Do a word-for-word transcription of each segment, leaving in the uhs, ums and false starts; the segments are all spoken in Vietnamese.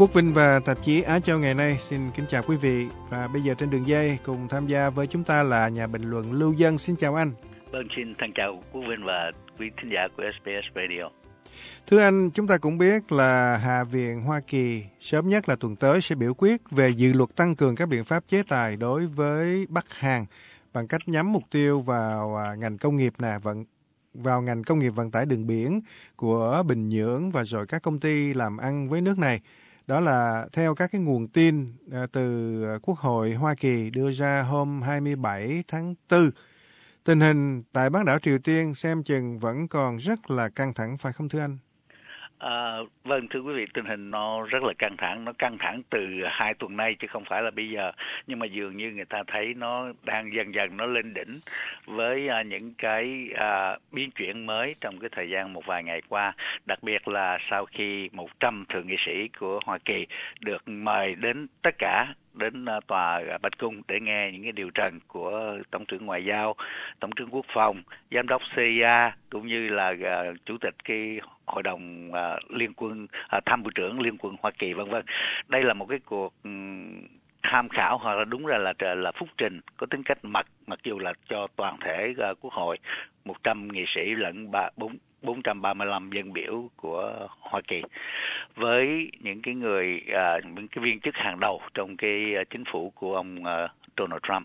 Quốc Vinh và tạp chí Á Châu ngày nay xin kính chào quý vị. Và bây giờ trên đường dây cùng tham gia với chúng ta là nhà bình luận Lưu Dân. Xin chào anh. Vâng, xin thân chào Quốc Vinh và quý thính giả của ét bê ét Radio. Thưa anh, chúng ta cũng biết là Hạ viện Hoa Kỳ sớm nhất là tuần tới sẽ biểu quyết về dự luật tăng cường các biện pháp chế tài đối với Bắc Hàn bằng cách nhắm mục tiêu vào ngành công nghiệp nè, vận vào ngành công nghiệp vận tải đường biển của Bình Nhưỡng và rồi các công ty làm ăn với nước này. Đó là theo các cái nguồn tin từ Quốc hội Hoa Kỳ đưa ra hôm hai mươi bảy tháng tư. Tình hình tại bán đảo Triều Tiên xem chừng vẫn còn rất là căng thẳng, phải không thưa anh? À, vâng, thưa quý vị, tình hình nó rất là căng thẳng, nó căng thẳng từ hai tuần nay chứ không phải là bây giờ. Nhưng mà dường như người ta thấy nó đang dần dần nó lên đỉnh với uh, những cái uh, biến chuyển mới trong cái thời gian một vài ngày qua. Đặc biệt là sau khi một trăm thượng nghị sĩ của Hoa Kỳ được mời đến tất cả đến uh, tòa Bạch Cung để nghe những cái điều trần của Tổng trưởng Ngoại giao, Tổng trưởng Quốc phòng, Giám đốc xê i a cũng như là uh, Chủ tịch cái Hội đồng uh, Liên quân, uh, Tham mưu trưởng Liên quân Hoa Kỳ vân vân. Đây là một cái cuộc um, tham khảo hoặc là đúng ra là là phúc trình có tính cách mật, mặc dù là cho toàn thể uh, Quốc hội một trăm nghị sĩ lẫn ba bốn bốn trăm ba mươi lăm dân biểu của Hoa Kỳ với những cái người uh, những cái viên chức hàng đầu trong cái uh, chính phủ của ông uh, Donald Trump.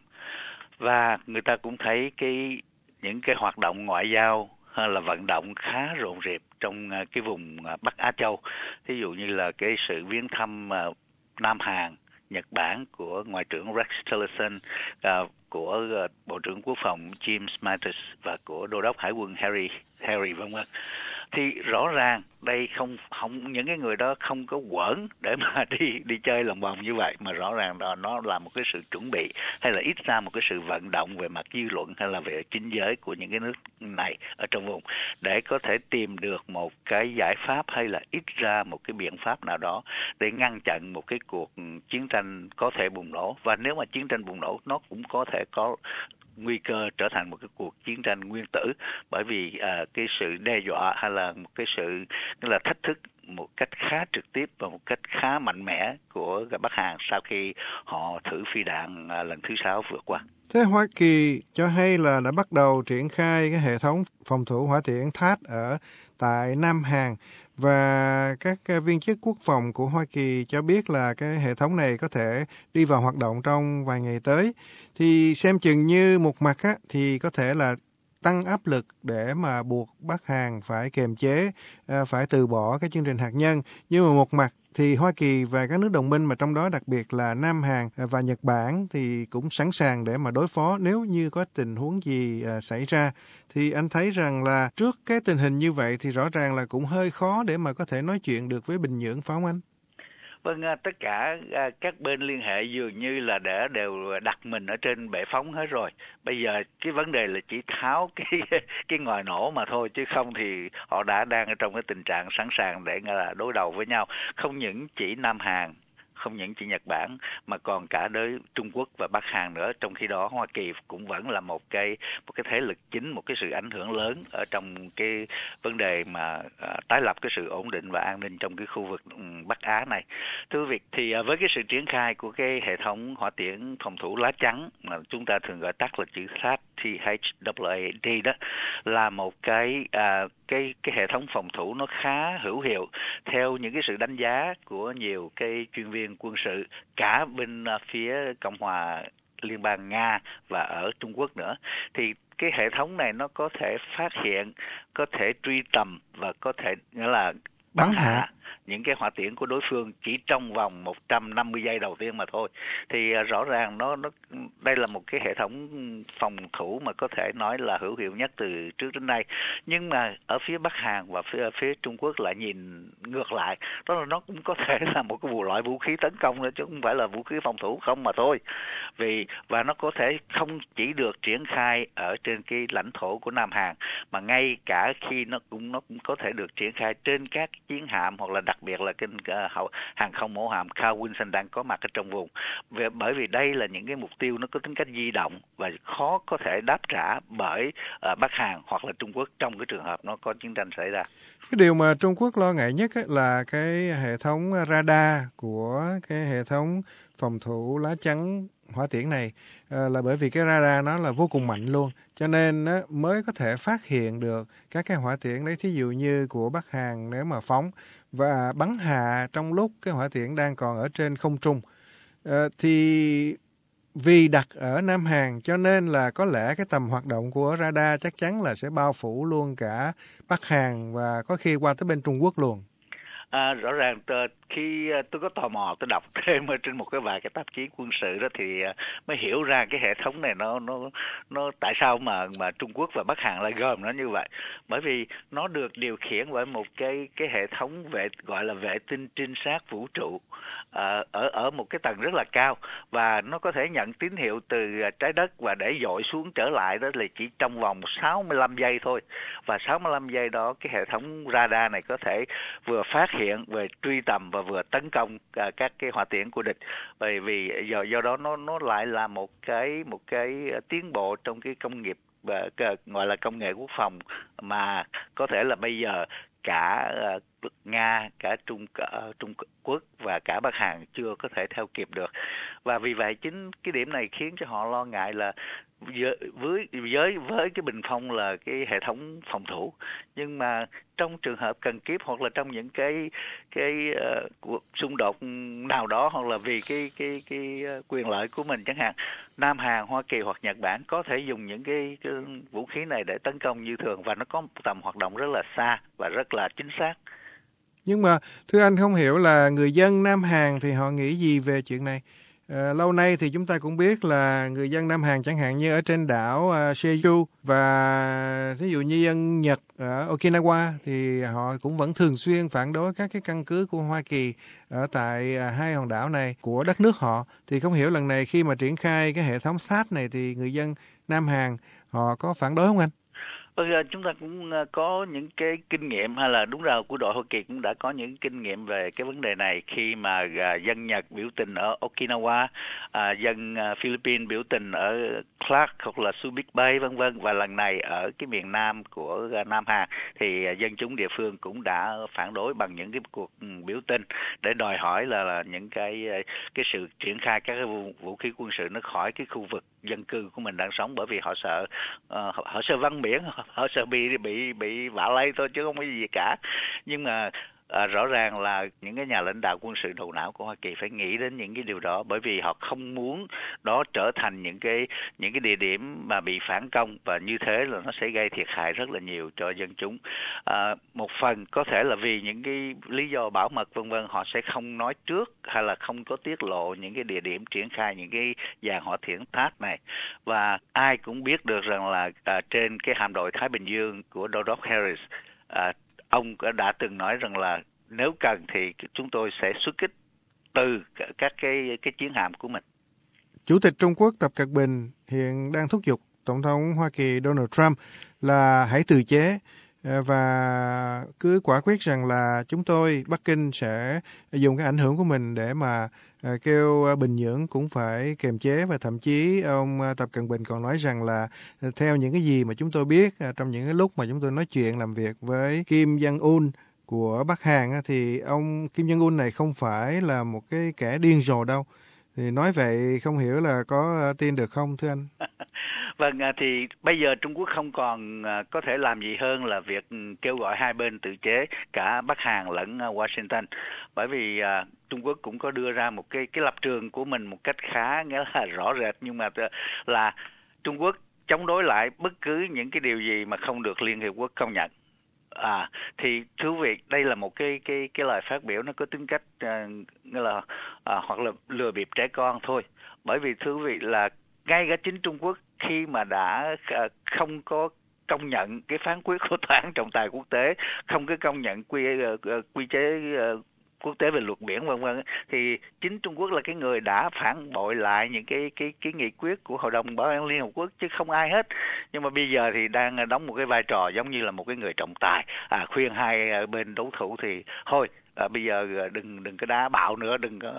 Và người ta cũng thấy cái những cái hoạt động ngoại giao hay là vận động khá rộn rịp trong uh, cái vùng uh, Bắc Á Châu. Ví dụ như là cái sự viếng thăm uh, Nam Hàn, Nhật Bản của Ngoại trưởng Rex Tillerson, uh, của uh, Bộ trưởng Quốc phòng James Mattis và của Đô đốc Hải quân Harry Harry vân vân. Thì rõ ràng đây không không những cái người đó không có quẩn để mà đi đi chơi lòng vòng như vậy, mà rõ ràng đó nó là một cái sự chuẩn bị hay là ít ra một cái sự vận động về mặt dư luận hay là về chính giới của những cái nước này ở trong vùng để có thể tìm được một cái giải pháp hay là ít ra một cái biện pháp nào đó để ngăn chặn một cái cuộc chiến tranh có thể bùng nổ. Và nếu mà chiến tranh bùng nổ nó cũng có thể có nguy cơ trở thành một cái cuộc chiến tranh nguyên tử, bởi vì à, cái sự đe dọa hay là một cái sự là thách thức một cách khá trực tiếp và một cách khá mạnh mẽ của Bắc Hàn sau khi họ thử phi đạn à, lần thứ sáu vừa qua. Thế Hoa Kỳ cho hay là đã bắt đầu triển khai cái hệ thống phòng thủ hỏa tiễn THAAD ở tại Nam Hàn, và các viên chức quốc phòng của Hoa Kỳ cho biết là cái hệ thống này có thể đi vào hoạt động trong vài ngày tới. Thì xem chừng như một mặt á, thì có thể là tăng áp lực để mà buộc Bắc Hàn phải kiềm chế, phải từ bỏ cái chương trình hạt nhân. Nhưng mà một mặt thì Hoa Kỳ và các nước đồng minh, mà trong đó đặc biệt là Nam Hàn và Nhật Bản thì cũng sẵn sàng để mà đối phó nếu như có tình huống gì xảy ra. Thì anh thấy rằng là trước cái tình hình như vậy thì rõ ràng là cũng hơi khó để mà có thể nói chuyện được với Bình Nhưỡng, phải không anh? Vâng, tất cả các bên liên hệ dường như là đã đều đặt mình ở trên bệ phóng hết rồi. Bây giờ cái vấn đề là chỉ tháo cái cái ngòi nổ mà thôi, chứ không thì họ đã đang ở trong cái tình trạng sẵn sàng để là đối đầu với nhau. Không những chỉ Nam Hàn, không những chỉ Nhật Bản mà còn cả đối Trung Quốc và Bắc Hàn nữa. Trong khi đó Hoa Kỳ cũng vẫn là một cái một cái thế lực chính, một cái sự ảnh hưởng lớn ở trong cái vấn đề mà uh, tái lập cái sự ổn định và an ninh trong cái khu vực um, Bắc Á này. Thưa quý vị, thì uh, với cái sự triển khai của cái hệ thống hỏa tiễn phòng thủ lá chắn mà chúng ta thường gọi tắt là chữ THAAD, T H A A D đó, là một cái uh, cái cái hệ thống phòng thủ nó khá hữu hiệu theo những cái sự đánh giá của nhiều cái chuyên viên quân sự cả bên phía Cộng hòa Liên bang Nga và ở Trung Quốc nữa. Thì cái hệ thống này nó có thể phát hiện, có thể truy tầm và có thể nghĩa là bắn hạ những cái hỏa tiễn của đối phương chỉ trong vòng một trăm năm mươi giây đầu tiên mà thôi. Thì rõ ràng nó nó đây là một cái hệ thống phòng thủ mà có thể nói là hữu hiệu nhất từ trước đến nay. Nhưng mà ở phía Bắc Hàn và phía phía Trung Quốc lại nhìn ngược lại, đó là nó cũng có thể là một cái loại vũ khí tấn công nữa chứ không phải là vũ khí phòng thủ không mà thôi. Vì và nó có thể không chỉ được triển khai ở trên cái lãnh thổ của Nam Hàn, mà ngay cả khi nó cũng nó cũng có thể được triển khai trên các chiến hạm hoặc là là đặc biệt là cái uh, hàng không mẫu hạm Carl Vinson đang có mặt ở trong vùng. Vì, bởi vì đây là những cái mục tiêu nó có tính cách di động và khó có thể đáp trả bởi uh, Bắc Hàn hoặc là Trung Quốc trong cái trường hợp nó có chiến tranh xảy ra. Cái điều mà Trung Quốc lo ngại nhất là cái hệ thống radar của cái hệ thống phòng thủ lá chắn hỏa tiễn này, là bởi vì cái radar nó là vô cùng mạnh luôn, cho nên nó mới có thể phát hiện được các cái hỏa tiễn, lấy thí dụ như của Bắc Hàn nếu mà phóng và bắn hạ trong lúc cái hỏa tiễn đang còn ở trên không trung. À, thì vì đặt ở Nam Hàn cho nên là có lẽ cái tầm hoạt động của radar chắc chắn là sẽ bao phủ luôn cả Bắc Hàn và có khi qua tới bên Trung Quốc luôn. À, rõ ràng t- khi tôi có tò mò tôi đọc thêm ở trên một cái vài cái tạp chí quân sự đó thì mới hiểu ra cái hệ thống này nó nó nó tại sao mà mà Trung Quốc và Bắc Hàn lại gom nó như vậy. Bởi vì nó được điều khiển bởi một cái cái hệ thống vệ gọi là vệ tinh trinh sát vũ trụ à, ở ở một cái tầng rất là cao, và nó có thể nhận tín hiệu từ trái đất và để dội xuống trở lại đó là chỉ trong vòng sáu mươi lăm giây thôi. Và sáu mươi lăm giây đó cái hệ thống radar này có thể vừa phát hiện về truy tầm và vừa tấn công uh, các cái hỏa tiễn của địch. Bởi vì do do đó nó nó lại là một cái một cái tiến bộ trong cái công nghiệp và uh, gọi là công nghệ quốc phòng mà có thể là bây giờ cả uh, Nga, cả Trung uh, Trung Quốc và cả Bắc Hàn chưa có thể theo kịp được. Và vì vậy chính cái điểm này khiến cho họ lo ngại là với với với cái bình phong là cái hệ thống phòng thủ, nhưng mà trong trường hợp cần kiếp hoặc là trong những cái cái uh, cuộc xung đột nào đó, hoặc là vì cái cái cái quyền lợi của mình chẳng hạn, Nam Hàn, Hoa Kỳ hoặc Nhật Bản có thể dùng những cái, cái vũ khí này để tấn công như thường, và nó có một tầm hoạt động rất là xa và rất là chính xác. Nhưng mà thưa anh, không hiểu là người dân Nam Hàn thì họ nghĩ gì về chuyện này? À, lâu nay thì chúng ta cũng biết là người dân Nam Hàn chẳng hạn như ở trên đảo uh, Jeju và ví dụ như dân Nhật ở Okinawa thì họ cũng vẫn thường xuyên phản đối các cái căn cứ của Hoa Kỳ ở tại uh, hai hòn đảo này của đất nước họ. Thì không hiểu lần này khi mà triển khai cái hệ thống ét a tê này thì người dân Nam Hàn họ có phản đối không anh? Bây giờ chúng ta cũng có những cái kinh nghiệm, hay là đúng rồi, của đội Hoa Kỳ cũng đã có những kinh nghiệm về cái vấn đề này khi mà dân Nhật biểu tình ở Okinawa, à, dân Philippines biểu tình ở Clark hoặc là Subic Bay vân vân, và lần này ở cái miền Nam của Nam Hàn thì dân chúng địa phương cũng đã phản đối bằng những cái cuộc biểu tình để đòi hỏi là, là những cái cái sự triển khai các cái vũ, vũ khí quân sự nó khỏi cái khu vực dân cư của mình đang sống, bởi vì họ sợ uh, họ sợ văng biển, họ sợ bị bị bị vạ lây thôi chứ không có gì cả. Nhưng mà À, rõ ràng là những cái nhà lãnh đạo quân sự đầu não của Hoa Kỳ phải nghĩ đến những cái điều đó, bởi vì họ không muốn đó trở thành những cái những cái địa điểm mà bị phản công, và như thế là nó sẽ gây thiệt hại rất là nhiều cho dân chúng. À, một phần có thể là vì những cái lý do bảo mật vân vân, họ sẽ không nói trước hay là không có tiết lộ những cái địa điểm triển khai những cái dàn hỏa tiễn thát này. Và ai cũng biết được rằng là à, trên cái hạm đội Thái Bình Dương của Đô đốc Harris, à, ông đã từng nói rằng là nếu cần thì chúng tôi sẽ xuất kích từ các cái cái chiến hạm của mình. Chủ tịch Trung Quốc Tập Cận Bình hiện đang thúc giục Tổng thống Hoa Kỳ Donald Trump là hãy từ chế và cứ quả quyết rằng là chúng tôi, Bắc Kinh sẽ dùng cái ảnh hưởng của mình để mà kêu Bình Nhưỡng cũng phải kiềm chế, và thậm chí ông Tập Cận Bình còn nói rằng là theo những cái gì mà chúng tôi biết trong những cái lúc mà chúng tôi nói chuyện làm việc với Kim Jong-un của Bắc Hàn thì ông Kim Jong-un này không phải là một cái kẻ điên rồ đâu. Thì nói vậy không hiểu là có tin được không thưa anh? Vâng, thì bây giờ Trung Quốc không còn có thể làm gì hơn là việc kêu gọi hai bên tự chế, cả Bắc Hàn lẫn Washington, bởi vì Trung Quốc cũng có đưa ra một cái cái lập trường của mình một cách khá nghĩa là rõ rệt, nhưng mà là Trung Quốc chống đối lại bất cứ những cái điều gì mà không được Liên Hiệp Quốc công nhận. À, thì thưa quý vị, đây là một cái cái cái lời phát biểu nó có tính cách uh, nghĩa là uh, hoặc là lừa bịp trẻ con thôi, bởi vì thưa quý vị là ngay cả chính Trung Quốc khi mà đã uh, không có công nhận cái phán quyết của tòa án trọng tài quốc tế, không có công nhận quy uh, quy chế uh, quốc tế về luật biển vân vân, thì chính Trung Quốc là cái người đã phản bội lại những cái cái cái nghị quyết của Hội đồng Bảo an Liên Hợp Quốc, chứ không ai hết. Nhưng mà bây giờ thì đang đóng một cái vai trò giống như là một cái người trọng tài, à, khuyên hai bên đấu thủ thì thôi À, bây giờ đừng đừng có đá bạo nữa, đừng có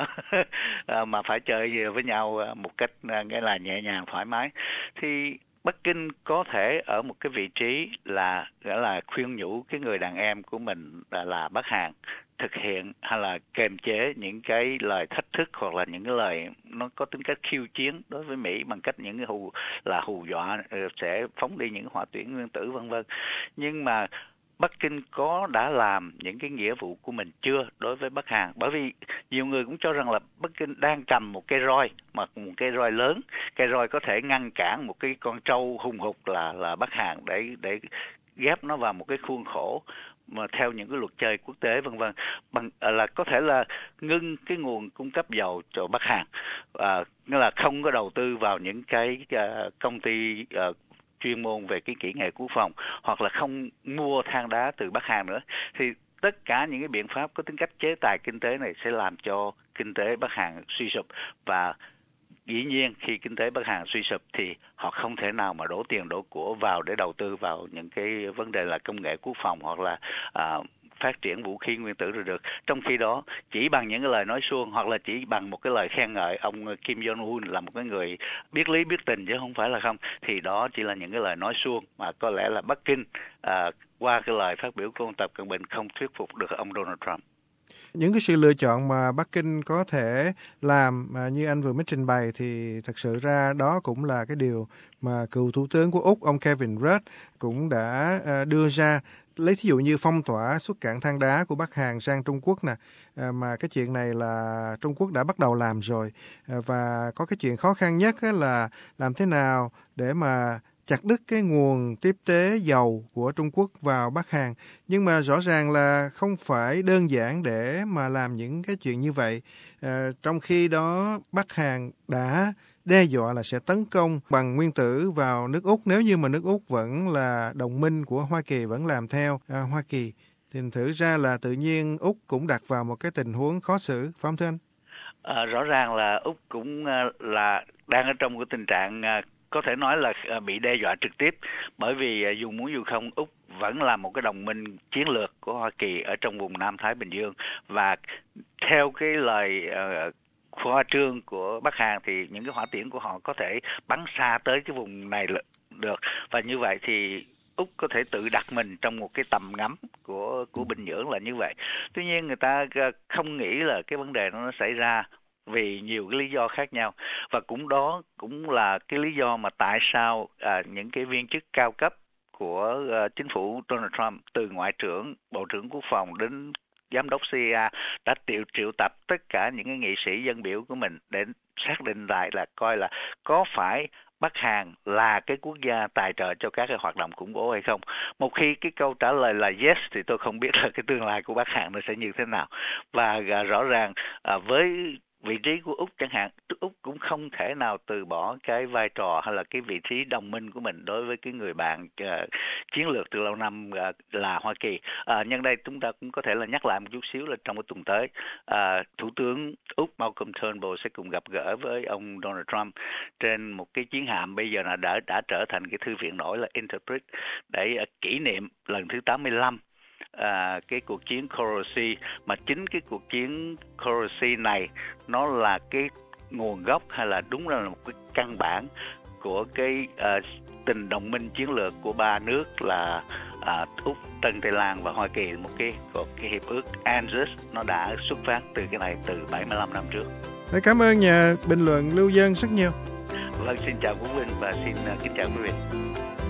à, mà phải chơi với nhau một cách nghĩa là nhẹ nhàng thoải mái. Thì Bắc Kinh có thể ở một cái vị trí là nghĩa là khuyên nhủ cái người đàn em của mình là, là Bắc Hàn thực hiện hay là kiềm chế những cái lời thách thức hoặc là những cái lời nó có tính cách khiêu chiến đối với Mỹ bằng cách những cái hù là hù dọa sẽ phóng đi những hỏa tiễn nguyên tử vân vân. Nhưng mà Bắc Kinh có đã làm những cái nghĩa vụ của mình chưa đối với Bắc Hàn? Bởi vì nhiều người cũng cho rằng là Bắc Kinh đang cầm một cái roi, mà một cái roi lớn, cái roi có thể ngăn cản một cái con trâu hùng hục là là Bắc Hàn để để ghép nó vào một cái khuôn khổ mà theo những cái luật chơi quốc tế vân vân, bằng là có thể là ngưng cái nguồn cung cấp dầu cho Bắc Hàn, à, nghĩa là không có đầu tư vào những cái uh, công ty uh, chuyên môn về cái kỹ nghệ quốc phòng, hoặc là không mua than đá từ Bắc Hàn nữa. Thì tất cả những cái biện pháp có tính cách chế tài kinh tế này sẽ làm cho kinh tế Bắc Hàn suy sụp, và dĩ nhiên khi kinh tế Bắc Hàn suy sụp thì họ không thể nào mà đổ tiền đổ của vào để đầu tư vào những cái vấn đề là công nghệ quốc phòng hoặc là à, phát triển vũ khí nguyên tử rồi được. Trong khi đó chỉ bằng những cái lời nói suông hoặc là chỉ bằng một cái lời khen ngợi ông Kim Jong-un là một cái người biết lý biết tình chứ không phải là không, thì đó chỉ là những cái lời nói suông mà có lẽ là Bắc Kinh à, qua cái lời phát biểu của ông Tập Cận Bình không thuyết phục được ông Donald Trump. Những cái sự lựa chọn mà Bắc Kinh có thể làm mà như anh vừa mới trình bày thì thật sự ra đó cũng là cái điều mà cựu Thủ tướng của Úc, ông Kevin Rudd cũng đã đưa ra. Lấy thí dụ như phong tỏa xuất cảng than đá của Bắc Hàn sang Trung Quốc nè, mà cái chuyện này là Trung Quốc đã bắt đầu làm rồi. Và có cái chuyện khó khăn nhất là làm thế nào để mà chặt đứt cái nguồn tiếp tế dầu của Trung Quốc vào Bắc Hàn. Nhưng mà rõ ràng là không phải đơn giản để mà làm những cái chuyện như vậy. À, trong khi đó Bắc Hàn đã đe dọa là sẽ tấn công bằng nguyên tử vào nước Úc nếu như mà nước Úc vẫn là đồng minh của Hoa Kỳ, vẫn làm theo à, Hoa Kỳ. Thì thử ra là tự nhiên Úc cũng đặt vào một cái tình huống khó xử, phải không thưa anh? À, rõ ràng là Úc cũng là đang ở trong cái tình trạng có thể nói là bị đe dọa trực tiếp, bởi vì dù muốn dù không, Úc vẫn là một cái đồng minh chiến lược của Hoa Kỳ ở trong vùng Nam Thái Bình Dương, và theo cái lời uh, khoa trương của Bắc Hàn thì những cái hỏa tiễn của họ có thể bắn xa tới cái vùng này được, và như vậy thì Úc có thể tự đặt mình trong một cái tầm ngắm của của Bình Nhưỡng là như vậy. Tuy nhiên người ta không nghĩ là cái vấn đề nó xảy ra vì nhiều cái lý do khác nhau, và cũng đó cũng là cái lý do mà tại sao à, những cái viên chức cao cấp của uh, chính phủ Donald Trump, từ ngoại trưởng, bộ trưởng quốc phòng đến giám đốc xê i a đã triệu triệu tập tất cả những cái nghị sĩ dân biểu của mình để xác định lại là coi là có phải Bắc Hàn là cái quốc gia tài trợ cho các cái hoạt động khủng bố hay không. Một khi cái câu trả lời là yes thì tôi không biết là cái tương lai của Bắc Hàn nó sẽ như thế nào. Và à, rõ ràng à, với vị trí của Úc chẳng hạn, Úc cũng không thể nào từ bỏ cái vai trò hay là cái vị trí đồng minh của mình đối với cái người bạn uh, chiến lược từ lâu năm uh, là Hoa Kỳ. Uh, nhân đây chúng ta cũng có thể là nhắc lại một chút xíu là trong cái tuần tới, uh, Thủ tướng Úc Malcolm Turnbull sẽ cùng gặp gỡ với ông Donald Trump trên một cái chiến hạm bây giờ là đã đã trở thành cái thư viện nổi là Interpret, để uh, kỷ niệm lần thứ tám mươi lăm À, cái cuộc chiến Coral Sea, mà chính cái cuộc chiến Coral Sea này nó là cái nguồn gốc hay là đúng là một cái căn bản của cái uh, tình đồng minh chiến lược của ba nước là uh, Úc, Tân Tây Lan và Hoa Kỳ. Một cái một cái hiệp ước ANZUS nó đã xuất phát từ cái này từ bảy mươi lăm năm trước. Cảm ơn nhà bình luận Lưu Dân rất nhiều. Vâng, xin chào Quốc Vinh và xin uh, kính chào quý vị.